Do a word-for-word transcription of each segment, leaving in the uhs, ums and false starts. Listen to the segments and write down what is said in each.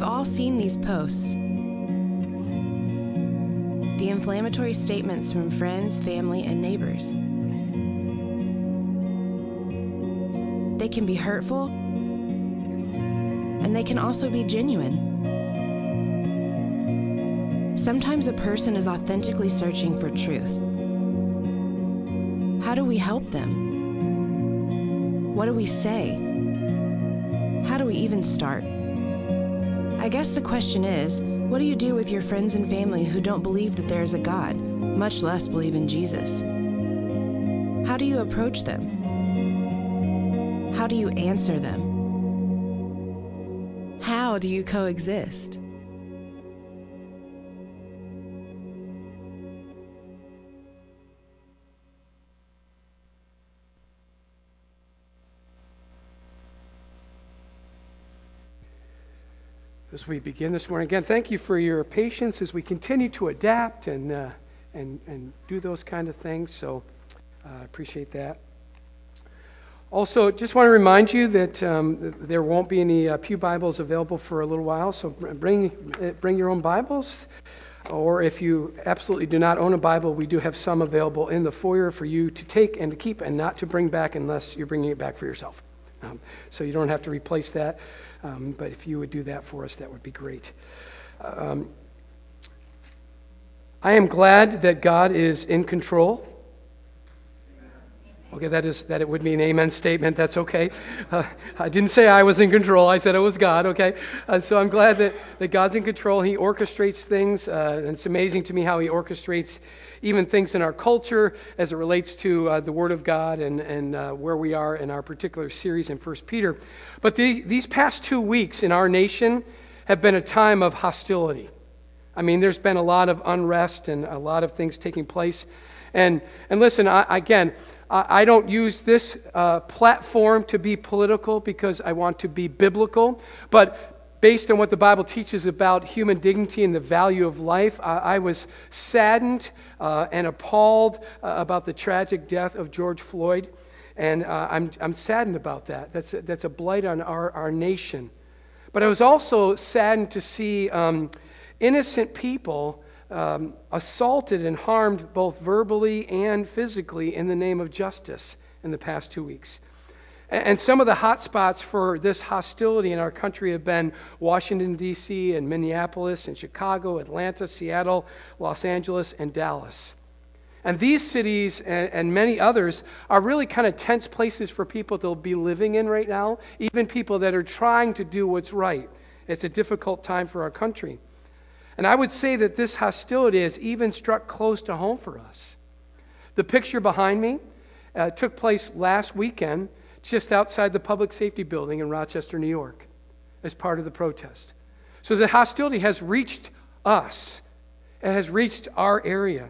We've all seen these posts. The inflammatory statements from friends, family, and neighbors. They can be hurtful, and they can also be genuine. Sometimes a person is authentically searching for truth. How do we help them? What do we say? How do we even start? I guess the question is, what do you do with your friends and family who don't believe that there is a God, much less believe in Jesus? How do you approach them? How do you answer them? How do you coexist? As we begin this morning, again, thank you for your patience as we continue to adapt and uh, and and do those kind of things. So I uh, appreciate that. Also, just want to remind you that um, there won't be any uh, pew Bibles available for a little while. So bring bring your own Bibles, or if you absolutely do not own a Bible, we do have some available in the foyer for you to take and to keep, and not to bring back unless you're bringing it back for yourself. Um, so you don't have to replace that. Um, but if you would do that for us, that would be great. Um, I am glad that God is in control. Okay, that is that it would be an amen statement. That's okay. Uh, I didn't say I was in control. I said it was God, okay? And so I'm glad that, that God's in control. He orchestrates things, uh, and it's amazing to me how he orchestrates even things in our culture as it relates to uh, the Word of God and, and uh, where we are in our particular series in First Peter. But the, these past two weeks in our nation have been a time of hostility. I mean, there's been a lot of unrest and a lot of things taking place. And and listen, I, again, I, I don't use this uh, platform to be political because I want to be biblical, but based on what the Bible teaches about human dignity and the value of life, I, I was saddened uh, and appalled uh, about the tragic death of George Floyd, and uh, I'm I'm saddened about that. That's a, that's a blight on our, our nation. But I was also saddened to see um, innocent people um, assaulted and harmed both verbally and physically in the name of justice in the past two weeks. And some of the hot spots for this hostility in our country have been Washington, D C, and Minneapolis, and Chicago, Atlanta, Seattle, Los Angeles, and Dallas. And these cities and, and many others are really kind of tense places for people to be living in right now, even people that are trying to do what's right. It's a difficult time for our country. And I would say that this hostility has even struck close to home for us. The picture behind me uh, took place last weekend, just outside the Public Safety Building in Rochester, New York, as part of the protest. So the hostility has reached us. It has reached our area.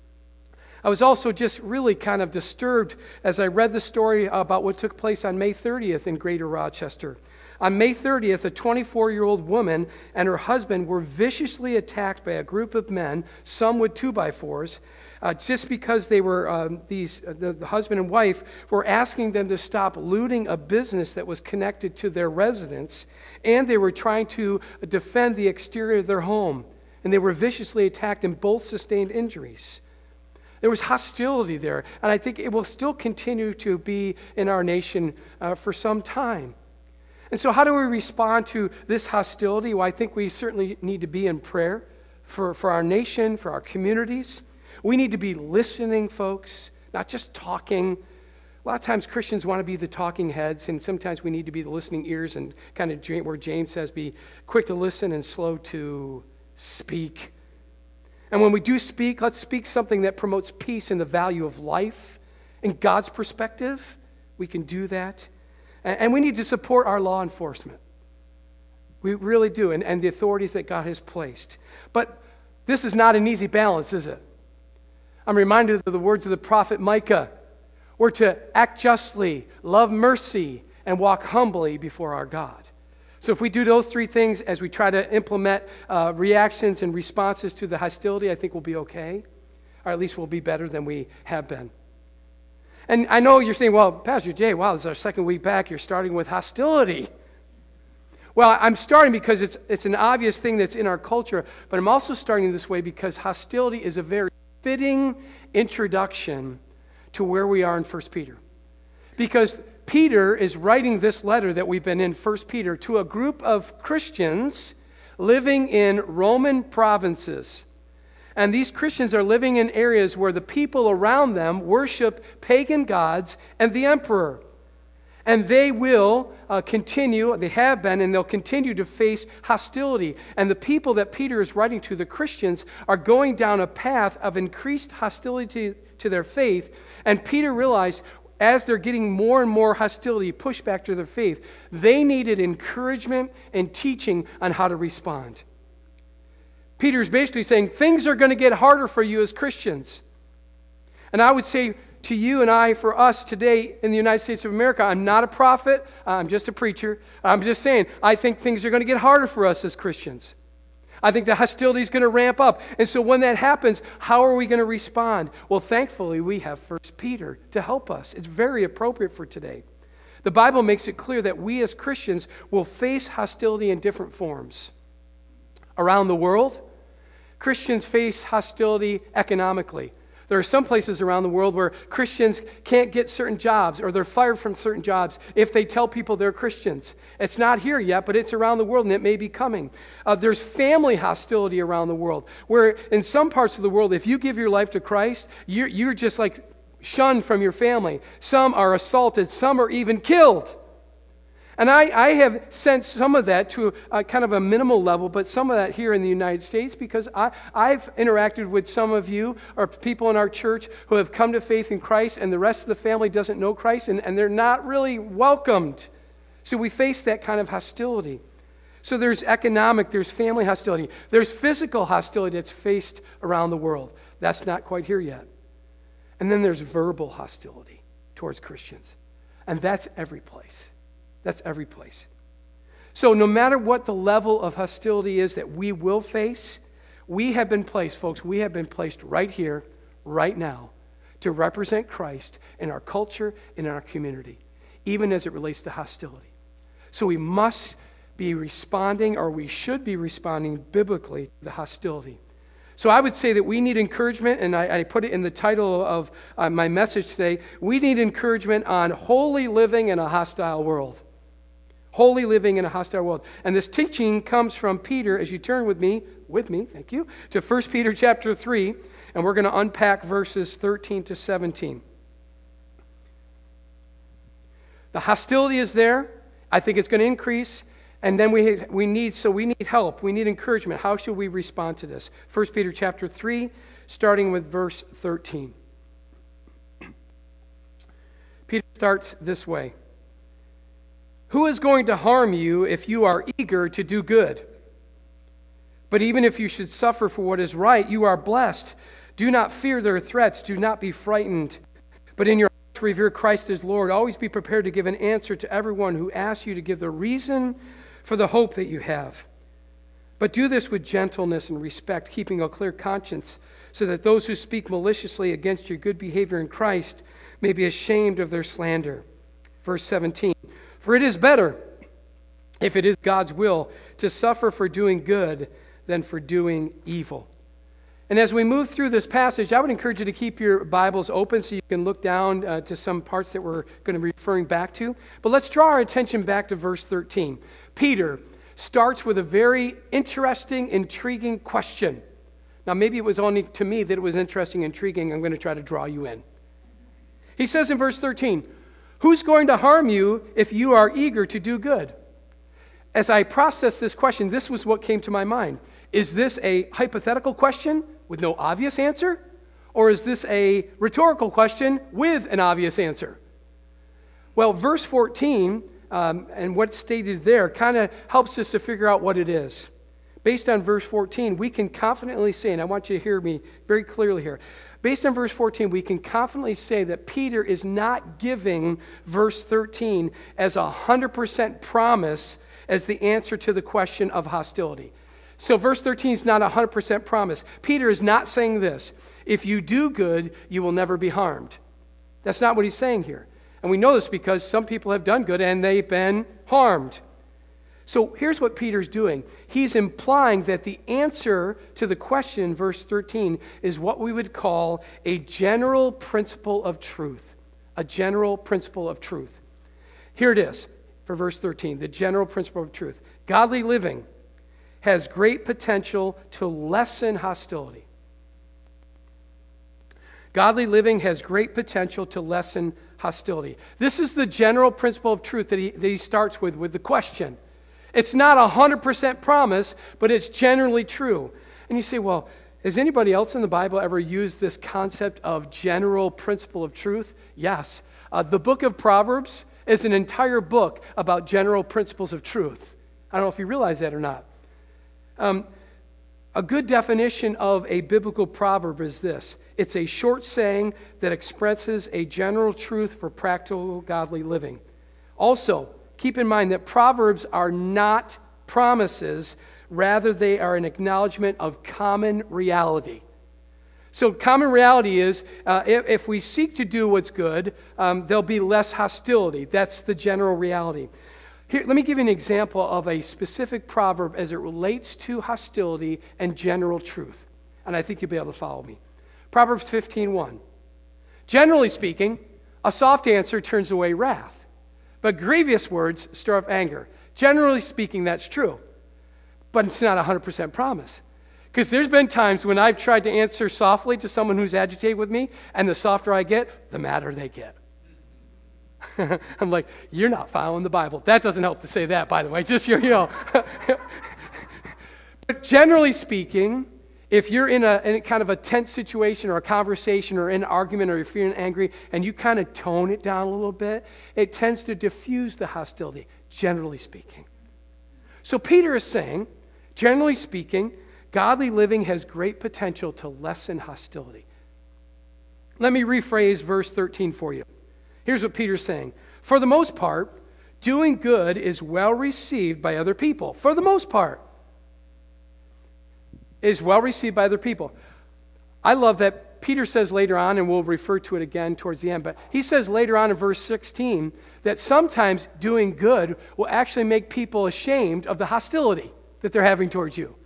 I was also just really kind of disturbed as I read the story about what took place on May thirtieth in Greater Rochester. On May thirtieth, a twenty-four-year-old woman and her husband were viciously attacked by a group of men, some with two-by-fours, Uh, just because they were, um, these, uh, the, the husband and wife were asking them to stop looting a business that was connected to their residence, and they were trying to defend the exterior of their home, and they were viciously attacked and both sustained injuries. There was hostility there, and I think it will still continue to be in our nation uh, for some time. And so how do we respond to this hostility? Well, I think we certainly need to be in prayer for, for our nation, for our communities. We need to be listening, folks, not just talking. A lot of times Christians want to be the talking heads, and sometimes we need to be the listening ears, and kind of where James says, be quick to listen and slow to speak. And when we do speak, let's speak something that promotes peace and the value of life. In God's perspective, we can do that. And we need to support our law enforcement. We really do, and, and the authorities that God has placed. But this is not an easy balance, is it? I'm reminded of the words of the prophet Micah. We're to act justly, love mercy, and walk humbly before our God. So if we do those three things as we try to implement uh, reactions and responses to the hostility, I think we'll be okay. Or at least we'll be better than we have been. And I know you're saying, well, Pastor Jay, wow, this is our second week back. You're starting with hostility. Well, I'm starting because it's, it's an obvious thing that's in our culture, but I'm also starting this way because hostility is a very fitting introduction to where we are in First Peter. Because Peter is writing this letter that we've been in, First Peter, to a group of Christians living in Roman provinces. And these Christians are living in areas where the people around them worship pagan gods and the emperor. And they will uh, continue, they have been, and they'll continue to face hostility. And the people that Peter is writing to, the Christians, are going down a path of increased hostility to, to their faith. And Peter realized, as they're getting more and more hostility, pushback to their faith, they needed encouragement and teaching on how to respond. Peter's basically saying, things are going to get harder for you as Christians. And I would say to you and I, for us today in the United States of America, I'm not a prophet, I'm just a preacher. I'm just saying, I think things are going to get harder for us as Christians. I think the hostility is going to ramp up. And so when that happens, how are we going to respond? Well, thankfully, we have First Peter to help us. It's very appropriate for today. The Bible makes it clear that we as Christians will face hostility in different forms. Around the world, Christians face hostility economically. There are some places around the world where Christians can't get certain jobs or they're fired from certain jobs if they tell people they're Christians. It's not here yet, but it's around the world and it may be coming. Uh, there's family hostility around the world where in some parts of the world, if you give your life to Christ, you're, you're just like shunned from your family. Some are assaulted, some are even killed. And I, I have sensed some of that to a, kind of a minimal level, but some of that here in the United States because I, I've interacted with some of you or people in our church who have come to faith in Christ and the rest of the family doesn't know Christ and, and they're not really welcomed. So we face that kind of hostility. So there's economic, there's family hostility. There's physical hostility that's faced around the world. That's not quite here yet. And then there's verbal hostility towards Christians. And that's every place. That's every place. So no matter what the level of hostility is that we will face, we have been placed, folks, we have been placed right here, right now, to represent Christ in our culture and in our community, even as it relates to hostility. So we must be responding, or we should be responding biblically to the hostility. So I would say that we need encouragement, and I, I put it in the title of uh, my message today, we need encouragement on holy living in a hostile world. Holy living in a hostile world. And this teaching comes from Peter, as you turn with me, with me, thank you, to First Peter chapter three, and we're going to unpack verses thirteen to seventeen. The hostility is there. I think it's going to increase. And then we we need, so we need help. We need encouragement. How should we respond to this? First Peter chapter three, starting with verse thirteen. Peter starts this way. Who is going to harm you if you are eager to do good? But even if you should suffer for what is right, you are blessed. Do not fear their threats. Do not be frightened. But in your hearts revere Christ as Lord. Always be prepared to give an answer to everyone who asks you to give the reason for the hope that you have. But do this with gentleness and respect, keeping a clear conscience, so that those who speak maliciously against your good behavior in Christ may be ashamed of their slander. Verse seventeen. For it is better, if it is God's will, to suffer for doing good than for doing evil. And as we move through this passage, I would encourage you to keep your Bibles open so you can look down uh, to some parts that we're going to be referring back to. But let's draw our attention back to verse thirteen. Peter starts with a very interesting, intriguing question. Now, maybe it was only to me that it was interesting, intriguing. I'm going to try to draw you in. He says in verse thirteen, who's going to harm you if you are eager to do good? As I processed this question, this was what came to my mind. Is this a hypothetical question with no obvious answer? Or is this a rhetorical question with an obvious answer? Well, verse fourteen, um, and what's stated there kind of helps us to figure out what it is. Based on verse fourteen, we can confidently say, and I want you to hear me very clearly here, based on verse fourteen, we can confidently say that Peter is not giving verse thirteen as a one hundred percent promise as the answer to the question of hostility. So verse thirteen is not a one hundred percent promise. Peter is not saying this: if you do good, you will never be harmed. That's not what he's saying here. And we know this because some people have done good and they've been harmed. So here's what Peter's doing. He's implying that the answer to the question in verse thirteen is what we would call a general principle of truth. A general principle of truth. Here it is for verse thirteen, the general principle of truth. Godly living has great potential to lessen hostility. Godly living has great potential to lessen hostility. This is the general principle of truth that he, that he starts with, with the question. It's not a one hundred percent promise, but it's generally true. And you say, well, has anybody else in the Bible ever used this concept of general principle of truth? Yes. Uh, the book of Proverbs is an entire book about general principles of truth. I don't know if you realize that or not. Um, a good definition of a biblical proverb is this. It's a short saying that expresses a general truth for practical godly living. Also, keep in mind that Proverbs are not promises, rather they are an acknowledgement of common reality. So common reality is, uh, if, if we seek to do what's good, um, there'll be less hostility. That's the general reality. Here, let me give you an example of a specific proverb as it relates to hostility and general truth. And I think you'll be able to follow me. Proverbs fifteen one. Generally speaking, a soft answer turns away wrath, but grievous words stir up anger. Generally speaking, that's true, but it's not a one hundred percent promise. Because there's been times when I've tried to answer softly to someone who's agitated with me, and the softer I get, the madder they get. I'm like, you're not following the Bible. That doesn't help to say that, by the way. Just, you know. But generally speaking, if you're in a, in a kind of a tense situation or a conversation or an argument or you're feeling angry and you kind of tone it down a little bit, it tends to diffuse the hostility, generally speaking. So Peter is saying, generally speaking, godly living has great potential to lessen hostility. Let me rephrase verse thirteen for you. Here's what Peter's saying. For the most part, doing good is well received by other people. For the most part, is well received by other people. I love that Peter says later on, and we'll refer to it again towards the end, but he says later on in verse sixteen that sometimes doing good will actually make people ashamed of the hostility that they're having towards you.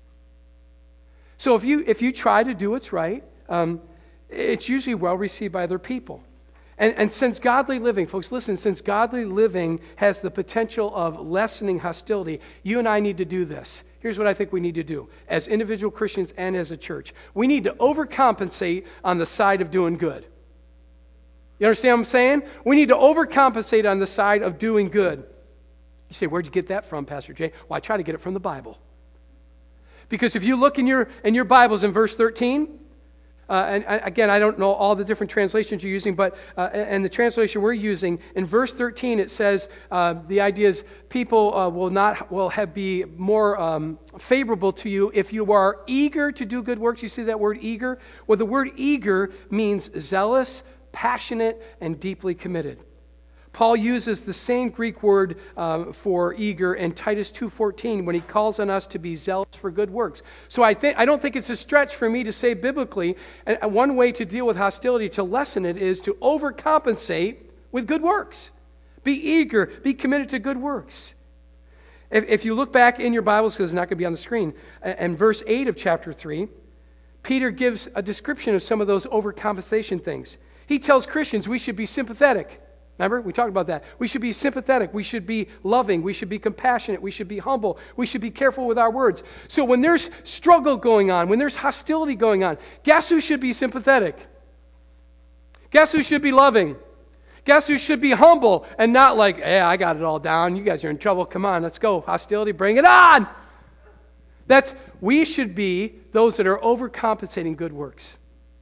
So if you if you try to do what's right, um, it's usually well received by other people. And, and since godly living, folks, listen, since godly living has the potential of lessening hostility, you and I need to do this. Here's what I think we need to do as individual Christians and as a church. We need to overcompensate on the side of doing good. You understand what I'm saying? We need to overcompensate on the side of doing good. You say, where'd you get that from, Pastor Jay? Well, I try to get it from the Bible. Because if you look in your in your Bibles in verse thirteen, Uh, and again, I don't know all the different translations you're using, but uh, and the translation we're using, in verse thirteen, it says uh, the idea is people uh, will not will have be more um, favorable to you if you are eager to do good works. You see that word eager? Well, the word eager means zealous, passionate, and deeply committed. Paul uses the same Greek word uh, for eager in Titus two fourteen when he calls on us to be zealous for good works. So I think I don't think it's a stretch for me to say biblically, and one way to deal with hostility, to lessen it, is to overcompensate with good works. Be eager, be committed to good works. If, if you look back in your Bibles, because it's not going to be on the screen, and verse eight of chapter three, Peter gives a description of some of those overcompensation things. He tells Christians we should be sympathetic. Remember, we talked about that. We should be sympathetic. We should be loving. We should be compassionate. We should be humble. We should be careful with our words. So when there's struggle going on, when there's hostility going on, guess who should be sympathetic? Guess who should be loving? Guess who should be humble and not like, hey, I got it all down. You guys are in trouble. Come on, let's go. Hostility, bring it on. That's, we should be those that are overcompensating good works.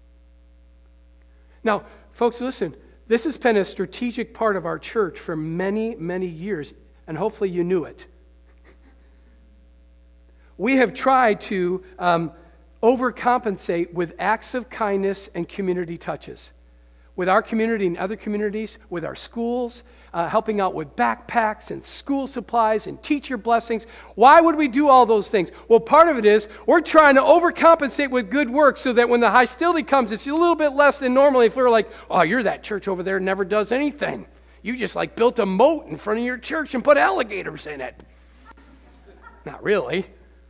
Now, folks, listen. This has been a strategic part of our church for many, many years, and hopefully you knew it. We have tried to um, overcompensate with acts of kindness and community touches. With our community and other communities, with our schools, uh, helping out with backpacks and school supplies and teacher blessings. Why would we do all those things? Well, part of it is we're trying to overcompensate with good work so that when the hostility comes, it's a little bit less than normally if we were like, oh, you're that church over there never does anything. You just like built a moat in front of your church and put alligators in it. Not really.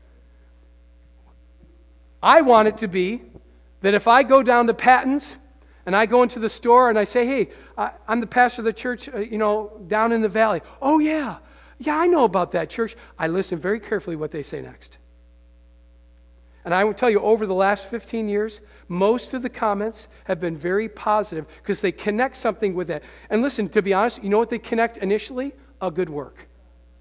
I want it to be that if I go down to Patton's and I go into the store and I say, hey, I, I'm the pastor of the church, uh, you know, down in the valley. Oh, yeah. Yeah, I know about that church. I listen very carefully what they say next. And I will tell you, over the last fifteen years, most of the comments have been very positive because they connect something with that. And listen, to be honest, you know what they connect initially? A good work.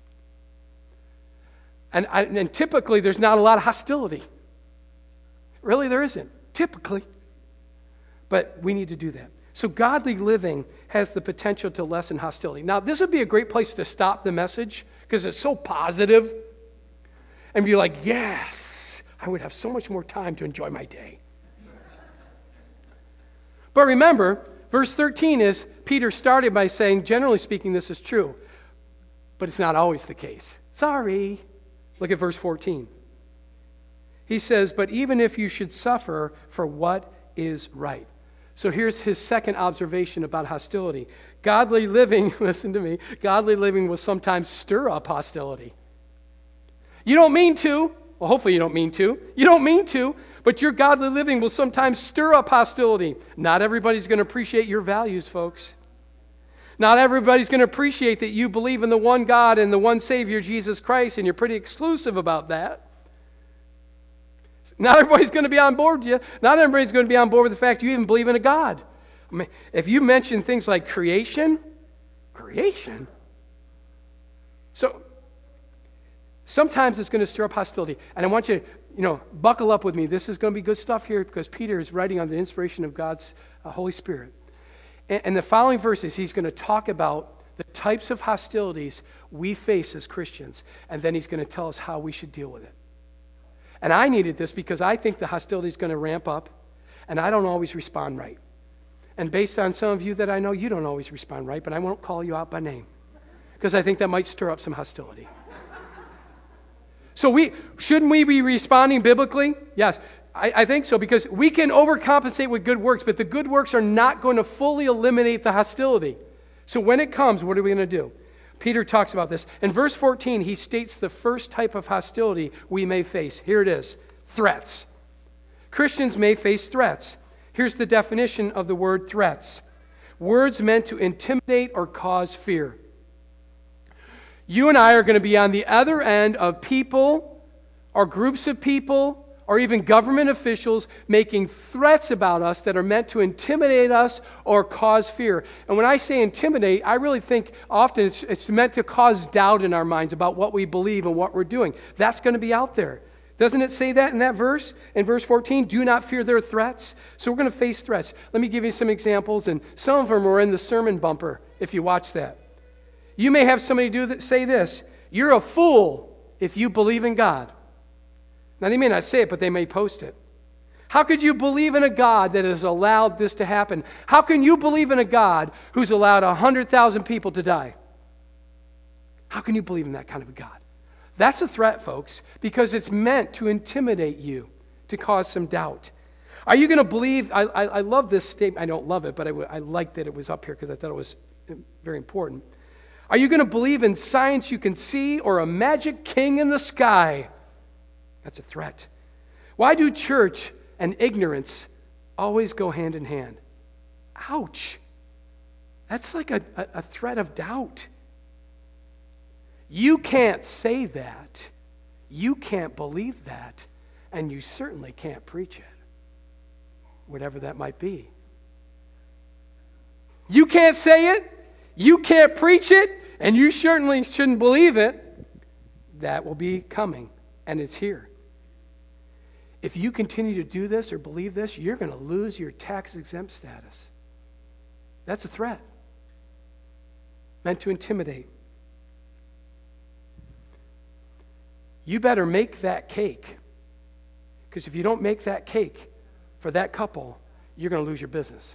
And, I, and typically, there's not a lot of hostility. Really, there isn't. Typically. But we need to do that. So godly living has the potential to lessen hostility. Now, this would be a great place to stop the message because it's so positive and be like, yes, I would have so much more time to enjoy my day. But remember, verse thirteen is, Peter started by saying, generally speaking, this is true. But it's not always the case. Sorry. Look at verse fourteen. He says, but even if you should suffer for what is right. So here's his second observation about hostility. Godly living, listen to me, godly living will sometimes stir up hostility. You don't mean to. Well, hopefully you don't mean to. You don't mean to, but your godly living will sometimes stir up hostility. Not everybody's going to appreciate your values, folks. Not everybody's going to appreciate that you believe in the one God and the one Savior, Jesus Christ, and you're pretty exclusive about that. Not everybody's going to be on board with you. Not everybody's going to be on board with the fact you even believe in a God. I mean, if you mention things like creation, creation. So sometimes it's going to stir up hostility. And I want you to, you know, buckle up with me. This is going to be good stuff here because Peter is writing on the inspiration of God's uh, Holy Spirit. And, and the following verses, he's going to talk about the types of hostilities we face as Christians. And then he's going to tell us how we should deal with it. And I needed this because I think the hostility is going to ramp up, and I don't always respond right. And based on some of you that I know, you don't always respond right, but I won't call you out by name because I think that might stir up some hostility. So we shouldn't we be responding biblically? Yes, I, I think so because we can overcompensate with good works, but the good works are not going to fully eliminate the hostility. So when it comes, what are we going to do? Peter talks about this. In verse fourteen, he states the first type of hostility we may face. Here it is, threats. Christians may face threats. Here's the definition of the word threats. Words meant to intimidate or cause fear. You and I are going to be on the other end of people or groups of people or even government officials making threats about us that are meant to intimidate us or cause fear. And when I say intimidate, I really think often it's, it's meant to cause doubt in our minds about what we believe and what we're doing. That's going to be out there. Doesn't it say that in that verse? In verse fourteen, do not fear their threats. So we're going to face threats. Let me give you some examples, and some of them are in the sermon bumper if you watch that. You may have somebody do th- say this, you're a fool if you believe in God. Now, they may not say it, but they may post it. How could you believe in a God that has allowed this to happen? How can you believe in a God who's allowed one hundred thousand people to die? How can you believe in that kind of a God? That's a threat, folks, because it's meant to intimidate you, to cause some doubt. Are you going to believe? I, I, I love this statement. I don't love it, but I, I like that it was up here because I thought it was very important. Are you going to believe in science you can see or a magic king in the sky? That's a threat. Why do church and ignorance always go hand in hand? Ouch. That's like a, a, a threat of doubt. You can't say that. You can't believe that. And you certainly can't preach it. Whatever that might be. You can't say it. You can't preach it. And you certainly shouldn't believe it. That will be coming. And it's here. If you continue to do this or believe this, you're going to lose your tax-exempt status. That's a threat. Meant to intimidate. You better make that cake. Because if you don't make that cake for that couple, you're going to lose your business.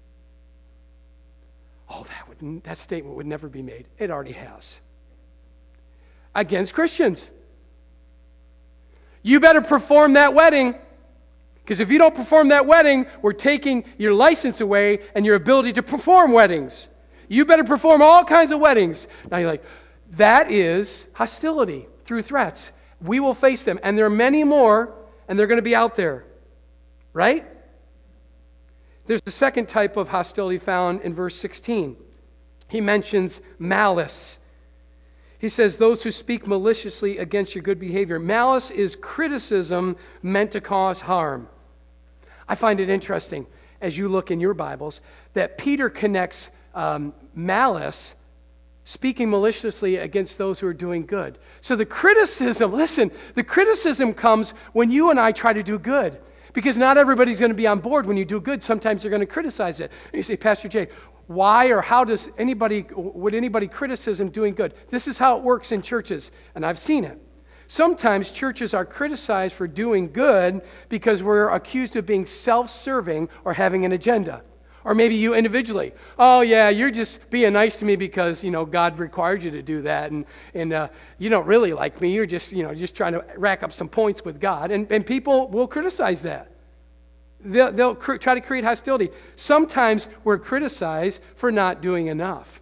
Oh, that would that statement would never be made. It already has. Against Christians. You better perform that wedding, because if you don't perform that wedding, we're taking your license away and your ability to perform weddings. You better perform all kinds of weddings. Now you're like, that is hostility through threats. We will face them. And there are many more, and they're going to be out there. Right? There's the second type of hostility found in verse sixteen. He mentions malice. He says, those who speak maliciously against your good behavior. Malice is criticism meant to cause harm. I find it interesting, as you look in your Bibles, that Peter connects um, malice, speaking maliciously against those who are doing good. So the criticism, listen, the criticism comes when you and I try to do good. Because not everybody's going to be on board when you do good. Sometimes they're going to criticize it. And you say, Pastor Jay, why or how does anybody, would anybody criticism doing good? This is how it works in churches, and I've seen it. Sometimes churches are criticized for doing good because we're accused of being self-serving or having an agenda. Or maybe you individually. Oh, yeah, you're just being nice to me because, you know, God required you to do that. And, and uh, you don't really like me. You're just, you know, just trying to rack up some points with God. And, and people will criticize that. They'll, they'll cr- try to create hostility. Sometimes we're criticized for not doing enough.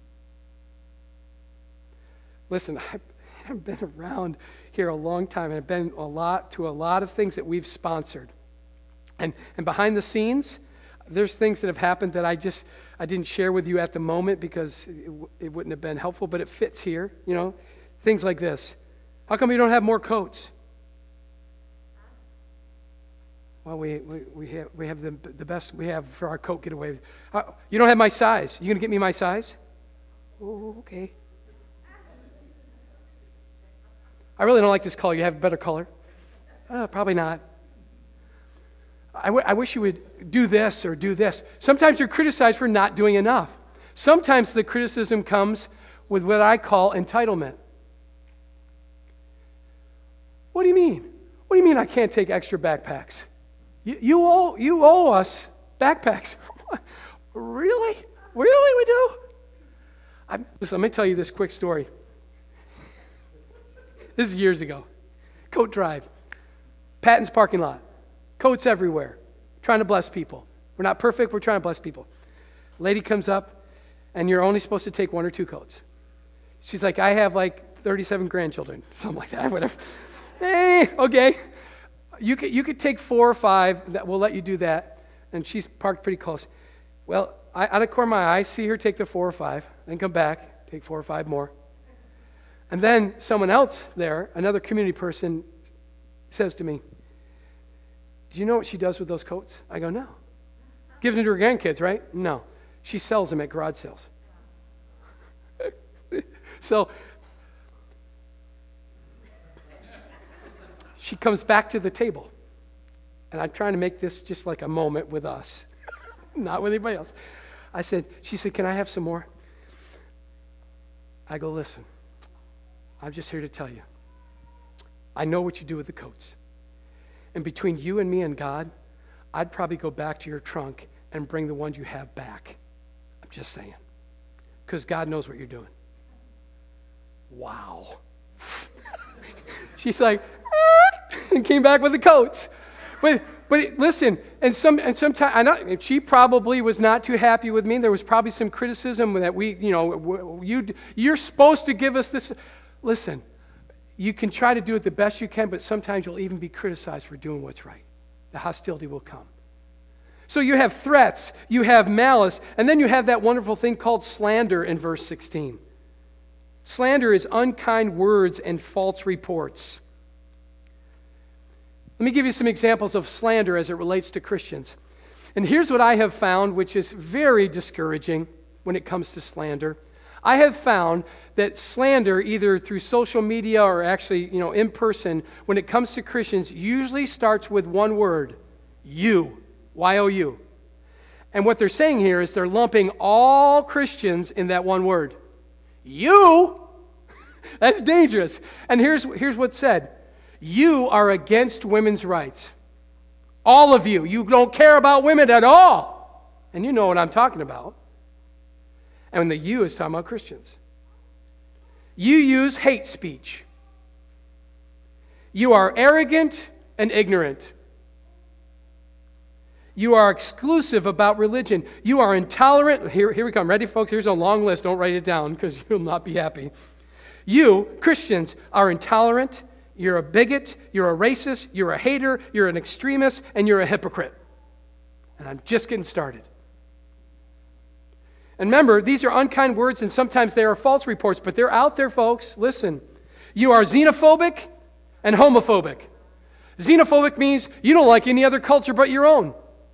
Listen, I've, I've been around here a long time, and I've been a lot to a lot of things that we've sponsored. And, and behind the scenes, there's things that have happened that I just, I didn't share with you at the moment because it, it wouldn't have been helpful, but it fits here, you know, things like this. How come you don't have more coats? Well, we we, we have we have the the best we have for our coat getaway. How, you don't have my size. You gonna get me my size? Oh, okay. I really don't like this color. You have a better color? Uh, probably not. I, w- I wish you would do this or do this. Sometimes you're criticized for not doing enough. Sometimes the criticism comes with what I call entitlement. What do you mean? What do you mean I can't take extra backpacks? You, you owe you owe us backpacks. Really? Really we do? I, listen, let me tell you this quick story. This is years ago. Coat Drive. Patton's parking lot. Coats everywhere. Trying to bless people. We're not perfect, we're trying to bless people. Lady comes up, and you're only supposed to take one or two coats. She's like, I have like thirty-seven grandchildren. Something like that, whatever. Hey, okay. You could, you could take four or five. That we'll let you do that. And she's parked pretty close. Well, I, out of the corner of my eye, see her take the four or five, then come back, take four or five more. And then someone else there, another community person, says to me, do you know what she does with those coats? I go, no. Gives them to her grandkids, right? No. She sells them at garage sales. So she comes back to the table. And I'm trying to make this just like a moment with us, not with anybody else. I said, she said, can I have some more? I go, listen, I'm just here to tell you. I know what you do with the coats. And between you and me and God, I'd probably go back to your trunk and bring the ones you have back. I'm just saying. Because God knows what you're doing. Wow. She's like, ah, and came back with the coats. But but listen, and some and sometimes I know she probably was not too happy with me. There was probably some criticism that we, you know, you you're supposed to give us this. Listen. You can try to do it the best you can, but sometimes you'll even be criticized for doing what's right. The hostility will come. So you have threats, you have malice, and then you have that wonderful thing called slander in verse sixteen. Slander is unkind words and false reports. Let me give you some examples of slander as it relates to Christians. And here's what I have found, which is very discouraging when it comes to slander. I have found that slander, either through social media or actually, you know, in person, when it comes to Christians, usually starts with one word, you, Y O U. And what they're saying here is they're lumping all Christians in that one word. You? That's dangerous. And here's, here's what's said. You are against women's rights. All of you. You don't care about women at all. And you know what I'm talking about. And the you is talking about Christians. You use hate speech. You are arrogant and ignorant. You are exclusive about religion. You are intolerant. Here, here we come. Ready, folks? Here's a long list. Don't write it down because you'll not be happy. You, Christians, are intolerant, You're a bigot, you're a racist, you're a hater, you're an extremist, and you're a hypocrite. And I'm just getting started. And remember, these are unkind words, and sometimes they are false reports, but they're out there, folks. Listen, you are xenophobic and homophobic. Xenophobic means you don't like any other culture but your own.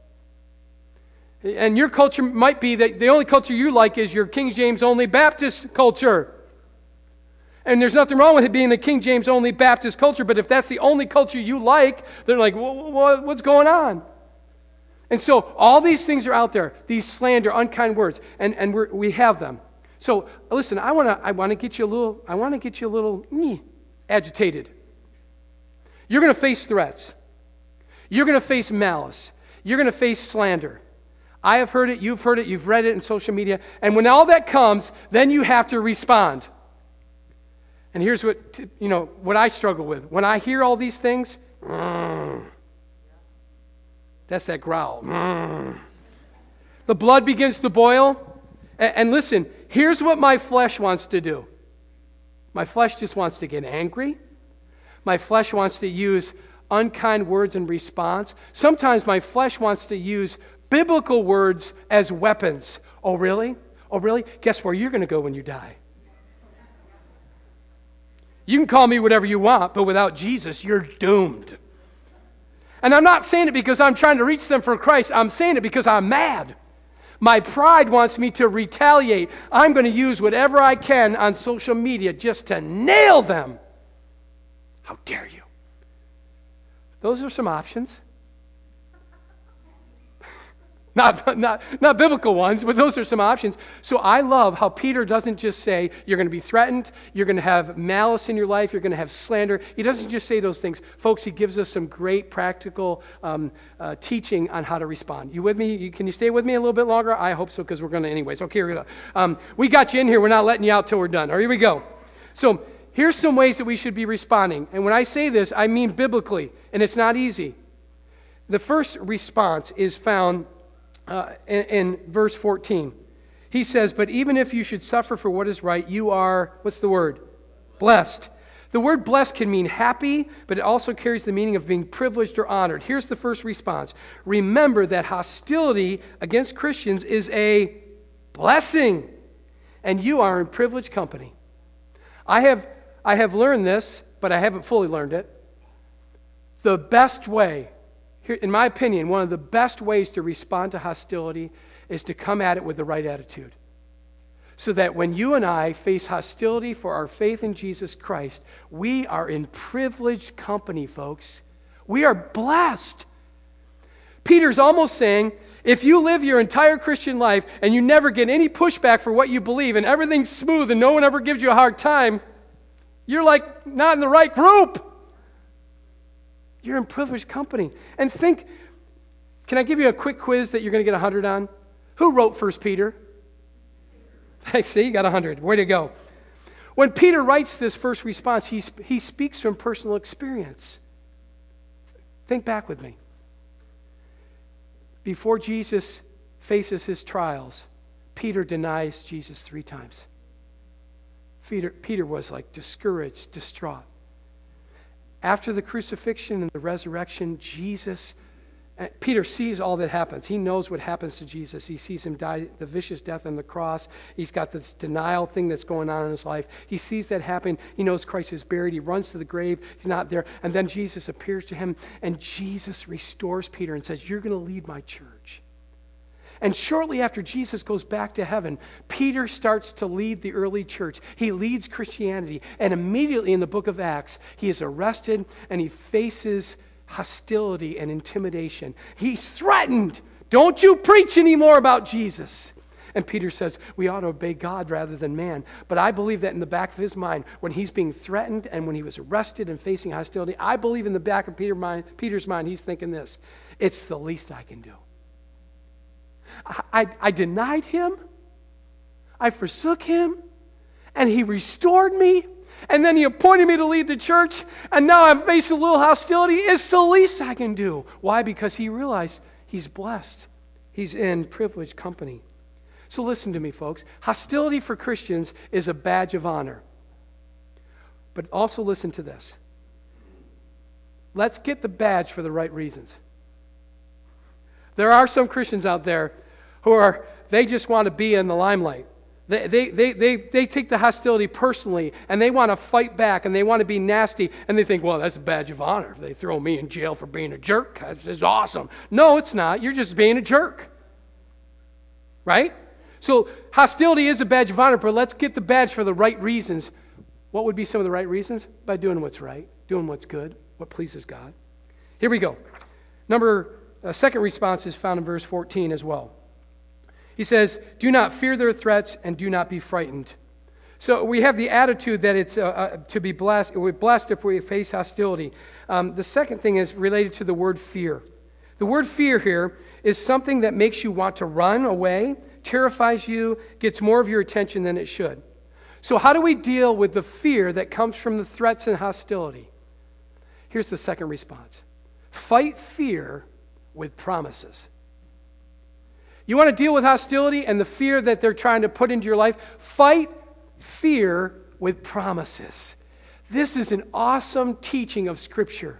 And your culture might be that the only culture you like is your King James only Baptist culture. And there's nothing wrong with it being a King James only Baptist culture, but if that's the only culture you like, they're like, what's going on? And so all these things are out there, these slander, unkind words, and, and we're, we have them. So listen, I want to I want to get you a little I want to get you a little eh, agitated. You're going to face threats. You're going to face malice. You're going to face slander. I have heard it, you've heard it, you've read it in social media, and when all that comes, then you have to respond. And here's what you know what I struggle with. When I hear all these things, mm, that's that growl. Mm. The blood begins to boil. And, and listen, here's what my flesh wants to do. My flesh just wants to get angry. My flesh wants to use unkind words in response. Sometimes my flesh wants to use biblical words as weapons. Oh, really? Oh, really? Guess where you're going to go when you die? You can call me whatever you want, but without Jesus, you're doomed. And I'm not saying it because I'm trying to reach them for Christ. I'm saying it because I'm mad. My pride wants me to retaliate. I'm going to use whatever I can on social media just to nail them. How dare you? Those are some options. Not, not, not biblical ones, but those are some options. So I love how Peter doesn't just say, you're going to be threatened, you're going to have malice in your life, you're going to have slander. He doesn't just say those things. Folks, he gives us some great practical um, uh, teaching on how to respond. You with me? You, can you stay with me a little bit longer? I hope so, because we're going to anyways. Okay, here we go. Um, we got you in here. We're not letting you out till we're done. All right, here we go. So here's some ways that we should be responding. And when I say this, I mean biblically, and it's not easy. The first response is found Uh, in, in verse fourteen. He says, but even if you should suffer for what is right, you are, what's the word? Blessed. The word blessed can mean happy, but it also carries the meaning of being privileged or honored. Here's the first response. Remember that hostility against Christians is a blessing, and you are in privileged company. I have, I have learned this, but I haven't fully learned it. The best way, Here, in my opinion, one of the best ways to respond to hostility is to come at it with the right attitude. So that when you and I face hostility for our faith in Jesus Christ, we are in privileged company, folks. We are blessed. Peter's almost saying, if you live your entire Christian life and you never get any pushback for what you believe and everything's smooth and no one ever gives you a hard time, you're like not in the right group. You're in privileged company. And think, can I give you a quick quiz that you're going to get one hundred on? Who wrote First Peter? I see, you got one hundred. Way to go. When Peter writes this first response, he, he speaks from personal experience. Think back with me. Before Jesus faces his trials, Peter denies Jesus three times. Peter, Peter was like discouraged, distraught. After the crucifixion and the resurrection, Jesus, Peter sees all that happens. He knows what happens to Jesus. He sees him die the vicious death on the cross. He's got this denial thing that's going on in his life. He sees that happen. He knows Christ is buried. He runs to the grave. He's not there. And then Jesus appears to him, and Jesus restores Peter and says, you're going to lead my church. And shortly after Jesus goes back to heaven, Peter starts to lead the early church. He leads Christianity. And immediately in the book of Acts, he is arrested and he faces hostility and intimidation. He's threatened. Don't you preach anymore about Jesus. And Peter says, we ought to obey God rather than man. But I believe that in the back of his mind, when he's being threatened and when he was arrested and facing hostility, I believe in the back of Peter mind, Peter's mind, he's thinking this, it's the least I can do. I, I, I denied him, I forsook him, and he restored me, and then he appointed me to lead the church, and now I'm facing a little hostility. It's the least I can do. Why? Because he realized he's blessed. He's in privileged company. So listen to me, folks. Hostility for Christians is a badge of honor. But also listen to this. let's get the badge for the right reasons. There are some Christians out there who are, they just want to be in the limelight. They, they, they, they, they take the hostility personally, and they want to fight back, and they want to be nasty, and they think, well, that's a badge of honor. If they throw me in jail for being a jerk, that's just awesome. No, it's not. You're just being a jerk. Right? So hostility is a badge of honor, but let's get the badge for the right reasons. What would be some of the right reasons? By doing what's right, doing what's good, what pleases God. Here we go. Number, uh, second response is found in verse fourteen as well. He says, do not fear their threats and do not be frightened. So we have the attitude that it's uh, uh, to be blessed. We're blessed if we face hostility. Um, the second thing is related to the word fear. The word fear here is something that makes you want to run away, terrifies you, gets more of your attention than it should. So how do we deal with the fear that comes from the threats and hostility? Here's the second response. Fight fear with promises. You want to deal with hostility and the fear that they're trying to put into your life? Fight fear with promises. This is an awesome teaching of Scripture.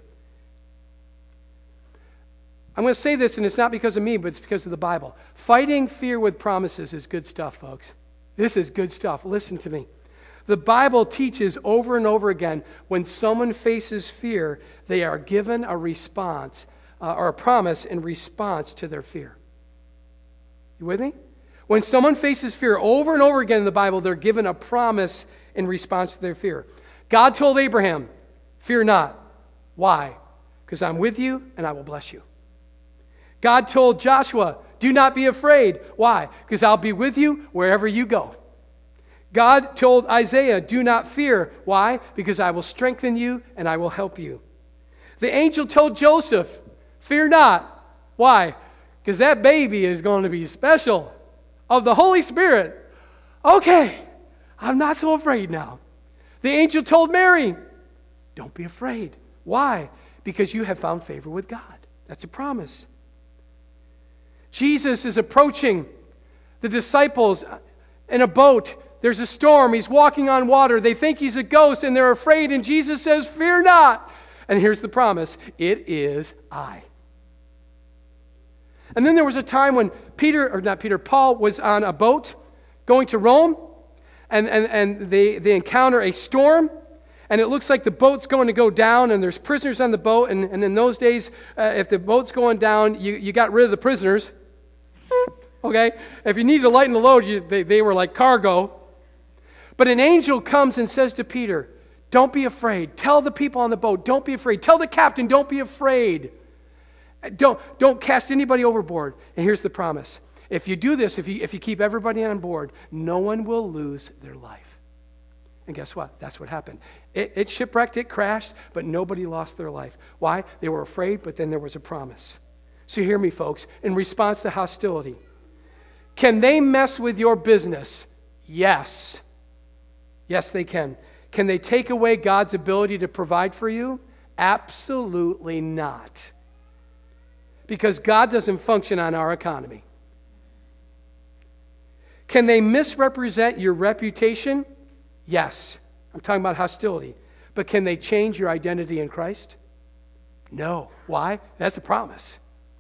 I'm going to say this, and it's not because of me, but it's because of the Bible. Fighting fear with promises is good stuff, folks. This is good stuff. Listen to me. The Bible teaches over and over again, when someone faces fear, they are given a response uh, or a promise in response to their fear. You with me? When someone faces fear over and over again in the Bible, they're given a promise in response to their fear. God told Abraham, fear not. Why? Because I'm with you and I will bless you. God told Joshua, do not be afraid. Why? Because I'll be with you wherever you go. God told Isaiah, do not fear. Why? Because I will strengthen you and I will help you. The angel told Joseph, fear not. Why? Because that baby is going to be special, of the Holy Spirit. Okay, I'm not so afraid now. The angel told Mary, don't be afraid. Why? Because you have found favor with God. That's a promise. Jesus is approaching the disciples in a boat. There's a storm. He's walking on water. They think he's a ghost and they're afraid. And Jesus says, fear not. And here's the promise. It is I. And then there was a time when Peter, or not Peter, Paul was on a boat going to Rome. And, and, and they, they encounter a storm. And it looks like the boat's going to go down, and there's prisoners on the boat. And, and in those days, uh, if the boat's going down, you, you got rid of the prisoners. Okay? If you needed to lighten the load, you, they, they were like cargo. But an angel comes and says to Peter, don't be afraid. Tell the people on the boat, don't be afraid. Tell the captain, don't be afraid. Don't, don't cast anybody overboard. And here's the promise. If you do this, if you, if you keep everybody on board, no one will lose their life. And guess what? That's what happened. It, it shipwrecked, it crashed, but nobody lost their life. Why? They were afraid, but then there was a promise. So hear me, folks. In response to hostility, can they mess with your business? Yes. Yes, they can. Can they take away God's ability to provide for you? Absolutely not. Because God doesn't function on our economy. Can they misrepresent your reputation? Yes. I'm talking about hostility. But can they change your identity in Christ? No. Why? That's a promise.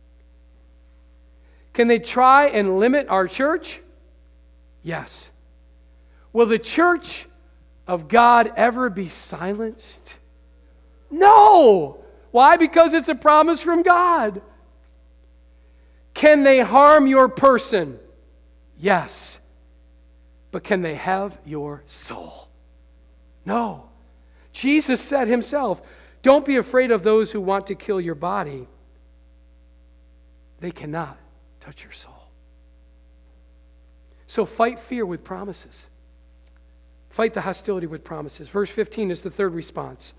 Can they try and limit our church? Yes. Will the church of God ever be silenced? No. Why? Because it's a promise from God. Can they harm your person? Yes. But can they have your soul? No. Jesus said himself, don't be afraid of those who want to kill your body. They cannot touch your soul. So fight fear with promises. Fight the hostility with promises. Verse fifteen is the third response.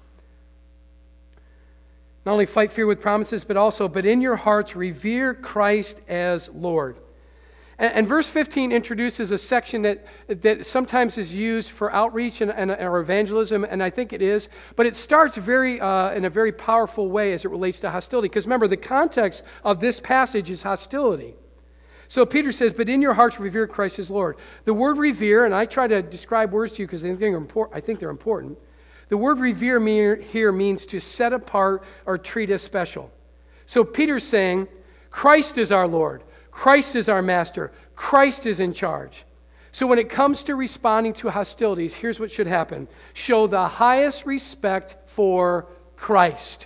Not only fight fear with promises, but also, but in your hearts revere Christ as Lord. And, and verse fifteen introduces a section that, that sometimes is used for outreach and, and or evangelism, and I think it is. But it starts very uh, in a very powerful way as it relates to hostility. Because remember, the context of this passage is hostility. So Peter says, but in your hearts revere Christ as Lord. The word revere, and I try to describe words to you because I think they're important. I think they're important. The word revere me- here means to set apart or treat as special. So Peter's saying, Christ is our Lord. Christ is our master. Christ is in charge. So when it comes to responding to hostilities, here's what should happen. Show the highest respect for Christ.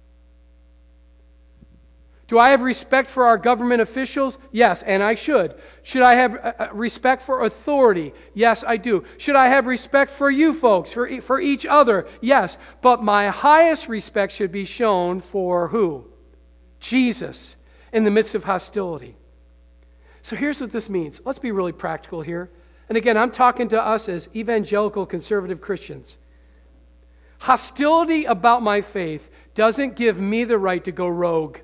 Do I have respect for our government officials? Yes, and I should. Should I have uh, respect for authority? Yes, I do. Should I have respect for you folks, for, e- for each other? Yes. But my highest respect should be shown for who? Jesus, in the midst of hostility. So here's what this means. Let's be really practical here. And again, I'm talking to us as evangelical conservative Christians. Hostility about my faith doesn't give me the right to go rogue.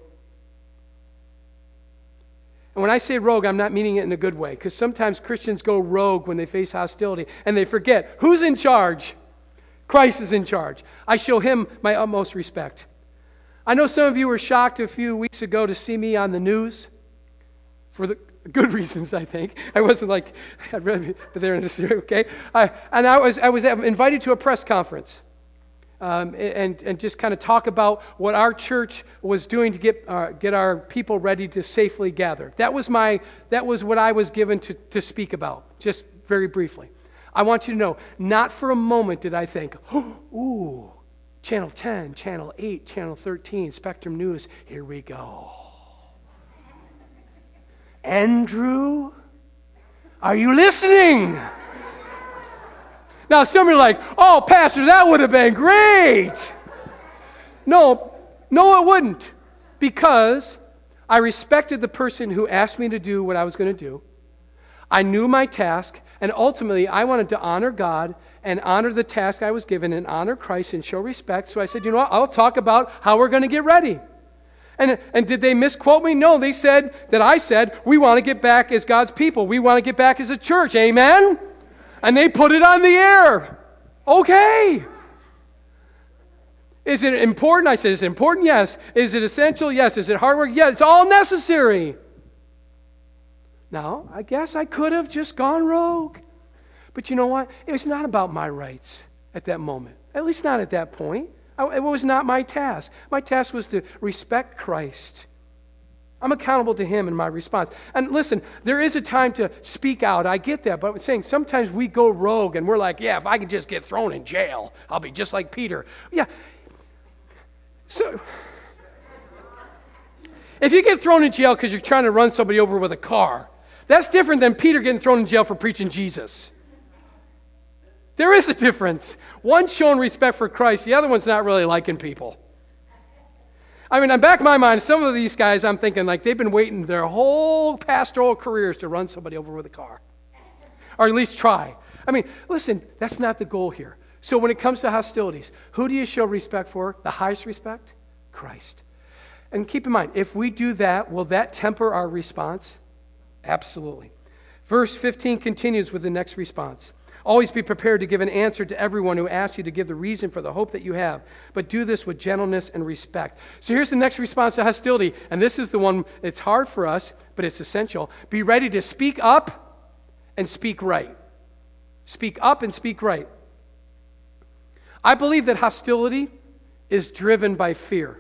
And when I say rogue, I'm not meaning it in a good way, because sometimes Christians go rogue when they face hostility, and they forget who's in charge. Christ is in charge. I show him my utmost respect. I know some of you were shocked a few weeks ago to see me on the news, for the good reasons, I think. I wasn't like, I'd rather, but they're in this, okay? I, and I was, I was invited to a press conference. Um, and, and just kind of talk about what our church was doing to get uh, get our people ready to safely gather. That was my that was what I was given to, to speak about, just very briefly. I want you to know, not for a moment did I think, oh, ooh, Channel ten, Channel eight, Channel thirteen, Spectrum News, here we go. Andrew, are you listening? Now, some are like, oh, Pastor, that would have been great. No, no, it wouldn't. Because I respected the person who asked me to do what I was going to do. I knew my task, and ultimately, I wanted to honor God and honor the task I was given and honor Christ and show respect. So I said, you know what, I'll talk about how we're going to get ready. And, and did they misquote me? No, they said that I said, we want to get back as God's people. We want to get back as a church. Amen? And they put it on the air. Okay. Is it important? I said, is it important? Yes. Is it essential? Yes. Is it hard work? Yes. It's all necessary. Now, I guess I could have just gone rogue. But you know what? It was not about my rights at that moment. At least not at that point. I, it was not my task. My task was to respect Christ. I'm accountable to him in my response. And listen, there is a time to speak out. I get that. But I'm saying sometimes we go rogue and we're like, yeah, if I can just get thrown in jail, I'll be just like Peter. Yeah. So, if you get thrown in jail because you're trying to run somebody over with a car, that's different than Peter getting thrown in jail for preaching Jesus. There is a difference. One's showing respect for Christ. The other one's not really liking people. I mean, in the back of my mind, some of these guys, I'm thinking like they've been waiting their whole pastoral careers to run somebody over with a car. Or at least try. I mean, listen, that's not the goal here. So when it comes to hostilities, who do you show respect for? The highest respect? Christ. And keep in mind, if we do that, will that temper our response? Absolutely. Verse fifteen continues with the next response. Always be prepared to give an answer to everyone who asks you to give the reason for the hope that you have, but do this with gentleness and respect. So here's the next response to hostility, and this is the one that's hard for us, but it's essential. Be ready to speak up and speak right. Speak up and speak right. I believe that hostility is driven by fear.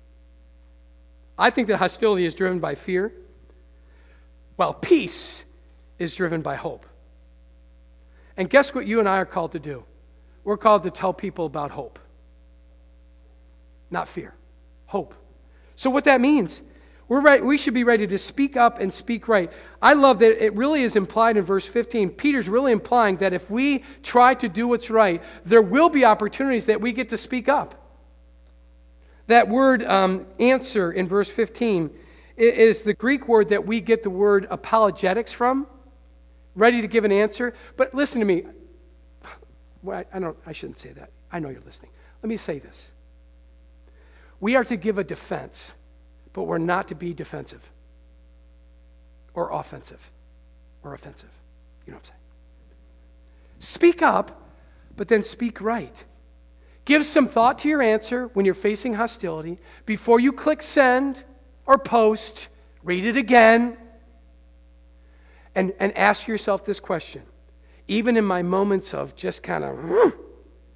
I think that hostility is driven by fear, while peace is driven by hope. And guess what you and I are called to do? We're called to tell people about hope. Not fear. Hope. So what that means, we're right, we should be ready to speak up and speak right. I love that it really is implied in verse fifteen. Peter's really implying that if we try to do what's right, there will be opportunities that we get to speak up. That word um, answer in verse fifteen is the Greek word that we get the word apologetics from. Ready to give an answer. But listen to me. Well, I, I don't. I shouldn't say that. I know you're listening. Let me say this. We are to give a defense, but we're not to be defensive or offensive or offensive. You know what I'm saying? Speak up, but then speak right. Give some thought to your answer when you're facing hostility. Before you click send or post, read it again. And, and ask yourself this question. Even in my moments of just kind of,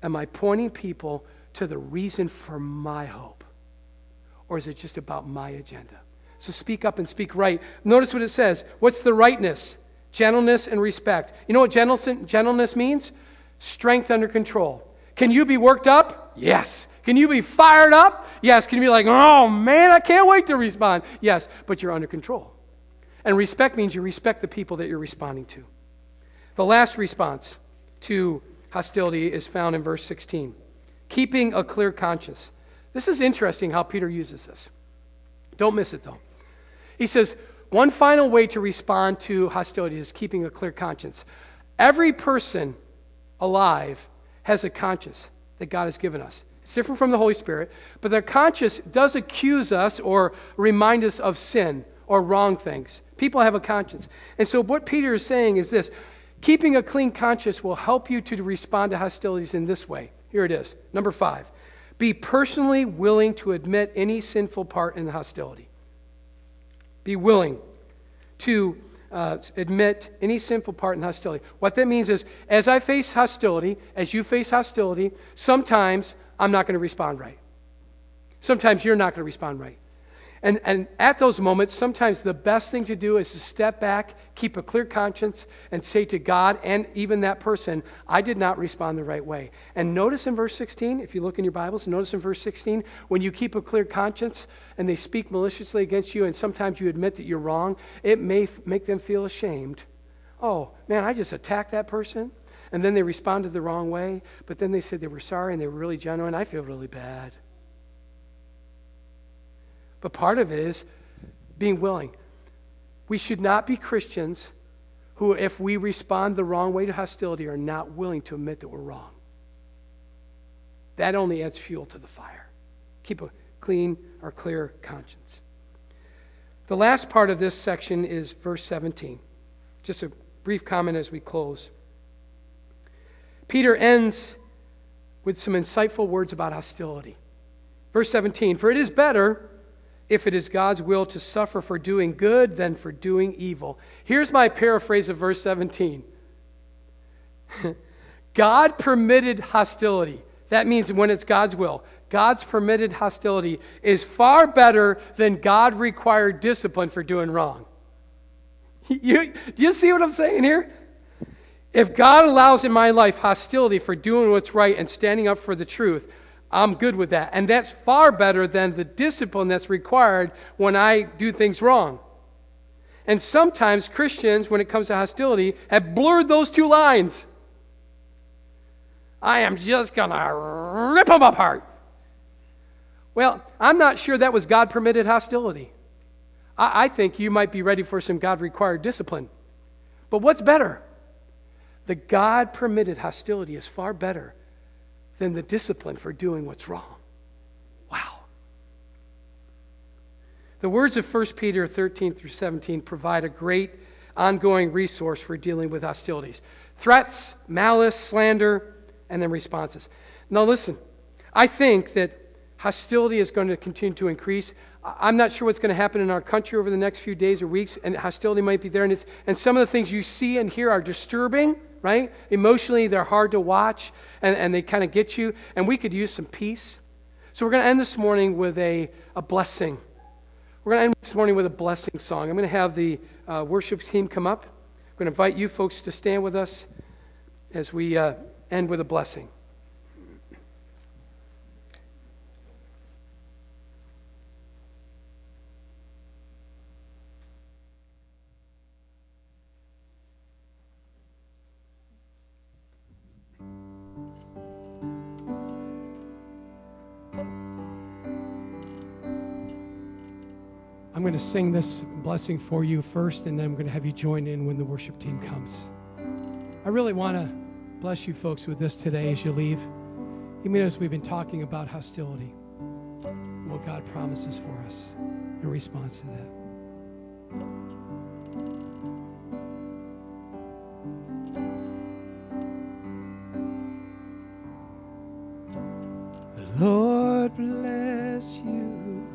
am I pointing people to the reason for my hope? Or is it just about my agenda? So speak up and speak right. Notice what it says. What's the rightness? Gentleness and respect. You know what gentleness means? Strength under control. Can you be worked up? Yes. Can you be fired up? Yes. Can you be like, oh man, I can't wait to respond? Yes, but you're under control. And respect means you respect the people that you're responding to. The last response to hostility is found in verse sixteen. Keeping a clear conscience. This is interesting how Peter uses this. Don't miss it though. He says, one final way to respond to hostility is keeping a clear conscience. Every person alive has a conscience that God has given us. It's different from the Holy Spirit, but their conscience does accuse us or remind us of sin or wrong things. People have a conscience. And so what Peter is saying is this: keeping a clean conscience will help you to respond to hostilities in this way. Here it is. Number five, be personally willing to admit any sinful part in the hostility. Be willing to uh, admit any sinful part in hostility. What that means is, as I face hostility, as you face hostility, sometimes I'm not going to respond right. Sometimes you're not going to respond right. And, and at those moments, sometimes the best thing to do is to step back, keep a clear conscience, and say to God and even that person, I did not respond the right way. And notice in verse sixteen, if you look in your Bibles, notice in verse sixteen, when you keep a clear conscience and they speak maliciously against you and sometimes you admit that you're wrong, it may f- make them feel ashamed. Oh, man, I just attacked that person. And then they responded the wrong way, but then they said they were sorry and they were really genuine. I feel really bad. But part of it is being willing. We should not be Christians who, if we respond the wrong way to hostility, are not willing to admit that we're wrong. That only adds fuel to the fire. Keep a clean or clear conscience. The last part of this section is verse seventeen. Just a brief comment as we close. Peter ends with some insightful words about hostility. Verse seventeen, for it is better, if it is God's will, to suffer for doing good than for doing evil. Here's my paraphrase of verse seventeen. God permitted hostility. That means when it's God's will. God's permitted hostility is far better than God required discipline for doing wrong. You, do you see what I'm saying here? If God allows in my life hostility for doing what's right and standing up for the truth, I'm good with that. And that's far better than the discipline that's required when I do things wrong. And sometimes Christians, when it comes to hostility, have blurred those two lines. I am just going to rip them apart. Well, I'm not sure that was God-permitted hostility. I, I think you might be ready for some God-required discipline. But what's better? The God-permitted hostility is far better than the discipline for doing what's wrong. Wow. The words of First Peter thirteen through seventeen provide a great ongoing resource for dealing with hostilities. Threats, malice, slander, and then responses. Now listen, I think that hostility is going to continue to increase. I'm not sure what's going to happen in our country over the next few days or weeks, and hostility might be there. And, it's, and some of the things you see and hear are disturbing, right? Emotionally, they're hard to watch, and, and they kind of get you, and we could use some peace. So we're going to end this morning with a, a blessing. We're going to end this morning with a blessing song. I'm going to have the uh, worship team come up. I'm going to invite you folks to stand with us as we uh, end with a blessing. I'm going to sing this blessing for you first, and then I'm going to have you join in when the worship team comes. I really want to bless you folks with this today as you leave, even as we've been talking about hostility and what God promises for us in response to that. The Lord bless you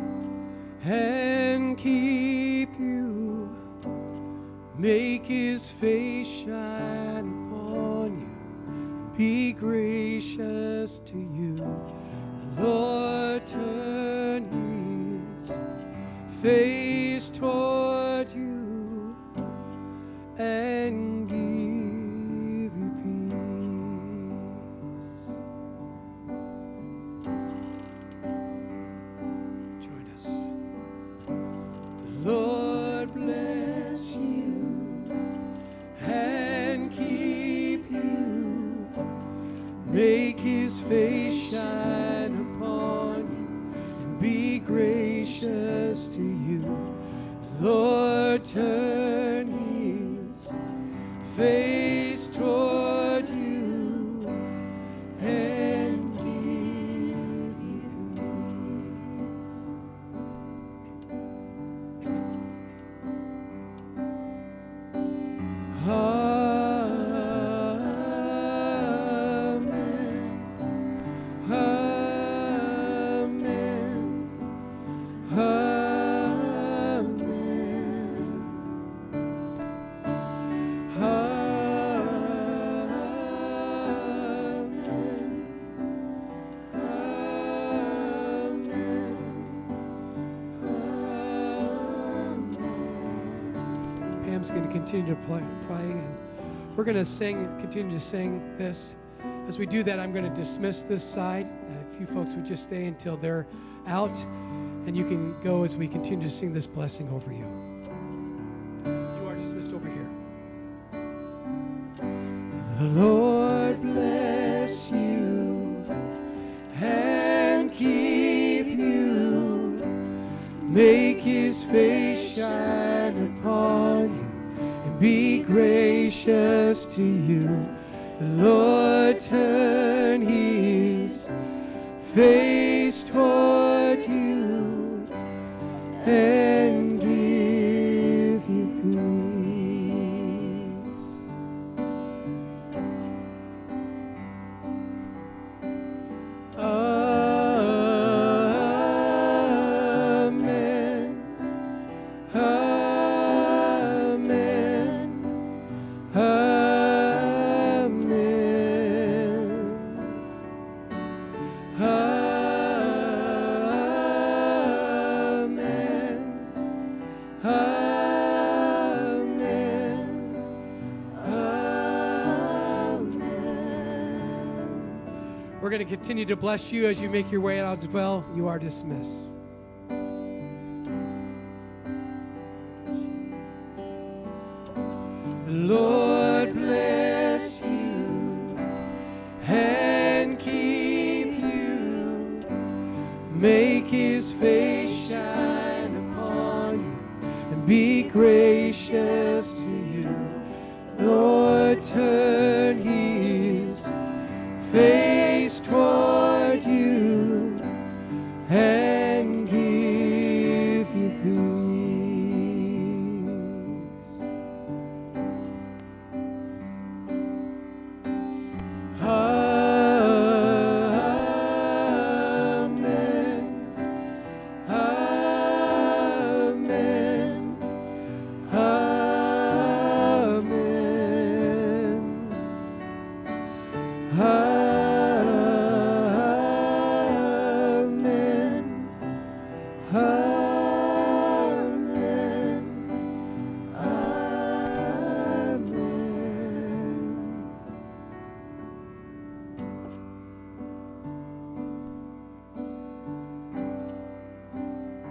and keep you, make his face shine upon you, be gracious to you. The Lord turn his face toward you and give you peace. Join us. The Lord bless you and keep you. Make his face shine upon you and be gracious to you. The Lord turn his face toward you and give you peace. Going to continue to play, play, and we're going to sing, continue to sing this. As we do that, I'm going to dismiss this side. Uh, if you folks would just stay until they're out, and you can go as we continue to sing this blessing over you. You are dismissed over here. The Lord bless you and keep you. Make his face shine upon you. Be gracious to you. The Lord turn his face toward you and give you peace. Amen. We're going to continue to bless you as you make your way out as well. You are dismissed. The Lord bless you and keep you. Make his face shine upon you and be gracious to you. Lord, turn his face